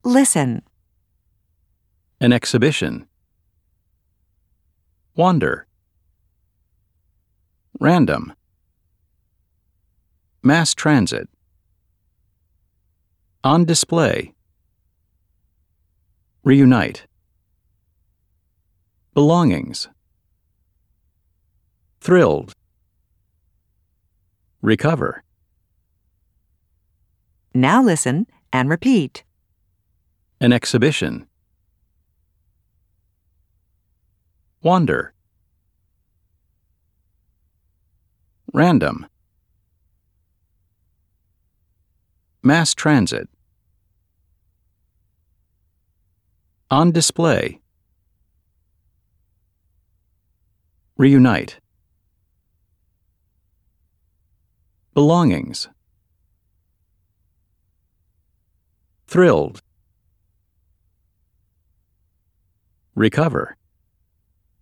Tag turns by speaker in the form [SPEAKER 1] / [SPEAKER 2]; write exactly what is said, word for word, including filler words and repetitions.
[SPEAKER 1] Listen.
[SPEAKER 2] An exhibition. Wander. Random. Mass transit. On display. Reunite. Belongings. Thrilled. Recover.
[SPEAKER 1] Now listen and repeat.
[SPEAKER 2] An exhibition. Wander. Random. Mass transit. On display. Reunite. Belongings. Thrilled. Recover.